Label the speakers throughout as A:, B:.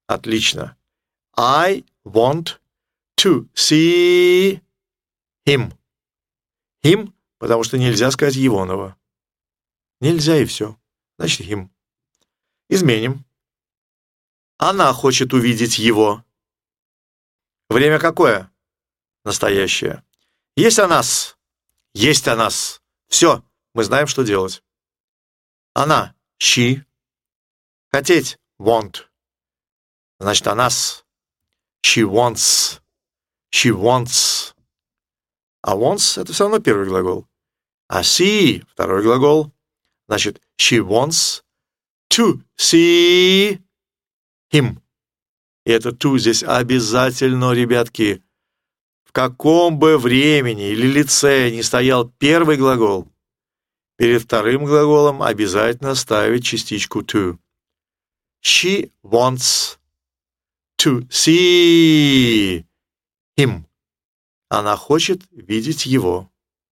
A: Отлично. I want to see him. Him, потому что нельзя сказать егоного. Нельзя и все. Значит, him. Изменим. Она хочет увидеть его. Время какое? Настоящее. Есть о нас. Есть о нас. Все, мы знаем, что делать. Она. She. Хотеть. Want. Значит, о нас. She wants. She wants. А wants — это все равно первый глагол. А see — второй глагол. Значит, she wants to see him. И это to здесь обязательно, ребятки. В каком бы времени или лице ни стоял первый глагол, перед вторым глаголом обязательно ставить частичку to. She wants to see him. Она хочет видеть его.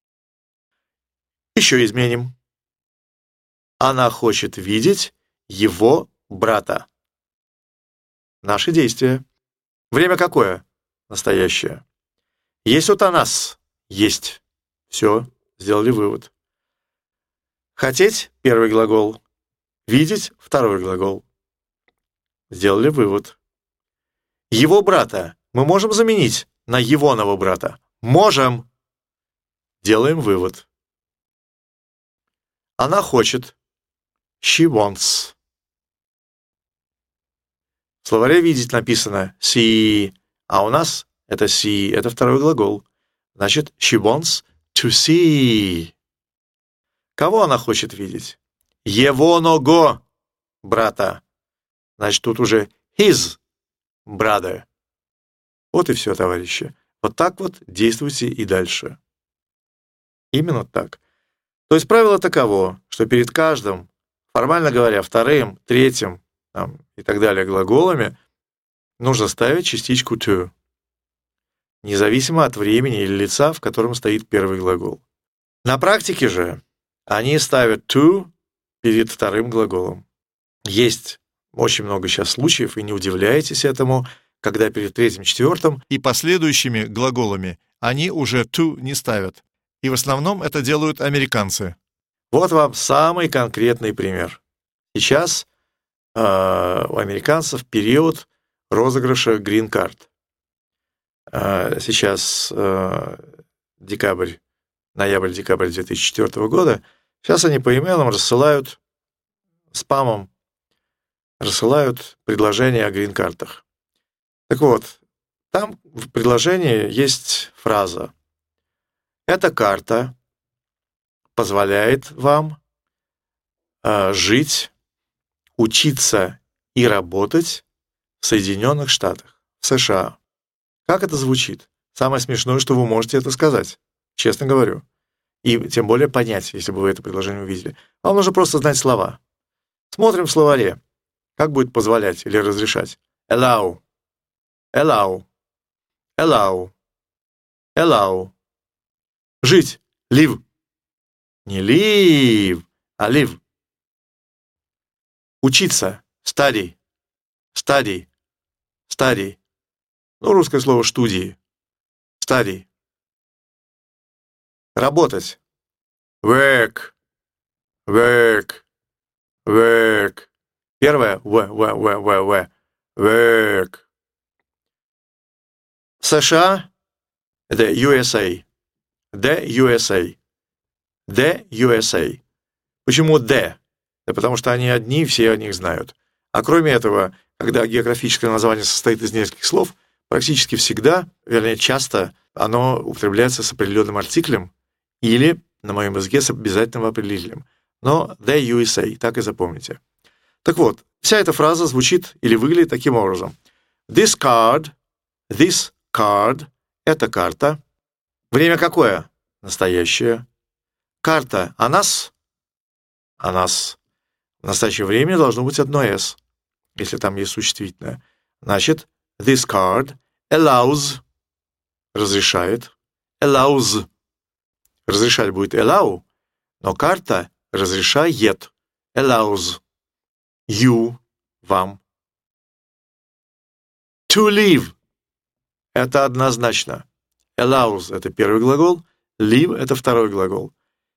A: Еще изменим. Она хочет видеть его брата. Наши действия. Время какое? Настоящее. Есть вот о нас. Есть. Все, сделали вывод. Хотеть — первый глагол. Видеть — второй глагол. Сделали вывод. Его брата мы можем заменить на егоного брата? Можем. Делаем вывод. Она хочет. She wants. В словаре «видеть» написано see, а у нас это see, это второй глагол. Значит, she wants to see. Кого она хочет видеть? Егоного брата. Значит, тут уже his brother. Вот и все, товарищи. Вот так вот действуйте и дальше. Именно так. То есть правило таково, что перед каждым, формально говоря, вторым, третьим и так далее глаголами нужно ставить частичку to, независимо от времени или лица, в котором стоит первый глагол. На практике же они ставят to перед вторым глаголом. Есть очень много сейчас случаев, и не удивляйтесь этому, когда перед третьим, четвертым и последующими глаголами они уже to не ставят. И в основном это делают американцы. Вот вам самый конкретный пример. Сейчас у американцев период розыгрыша грин-карт. Сейчас ноябрь-декабрь 2004 года. Сейчас они по имейлам рассылают, спамом рассылают предложения о грин-картах. Так вот, там в предложении есть фраза: «Эта карта позволяет вам жить, учиться и работать в Соединенных Штатах, в США». Как это звучит? Самое смешное, что вы можете это сказать, честно говорю. И тем более понять, если бы вы это предложение увидели. Вам нужно просто знать слова. Смотрим в словаре. Как будет позволять или разрешать? Allow. Allow. Allow. Allow. Жить. Live. Не live, а live. Учиться. Study. Study. Study. Ну, русское слово «студии». Study. Работать. Work. Work. Work. Первое в. Work. США — это USA. The USA. The USA. Почему the? Да потому что они одни, все о них знают. А кроме этого, когда географическое название состоит из нескольких слов, практически всегда, вернее, часто оно употребляется с определенным артиклем или, на моем языке, с обязательным определителем. Но the USA, так и запомните. Так вот, вся эта фраза звучит или выглядит таким образом. This card, это карта. Время какое? Настоящее. Карта о нас? О нас. В настоящее время должно быть одно «s», если там есть существительное. Значит, this card allows, разрешает, allows, разрешать будет allow, но карта разрешает, allows, you, вам, To live — это однозначно. Allows — это первый глагол, live — это второй глагол.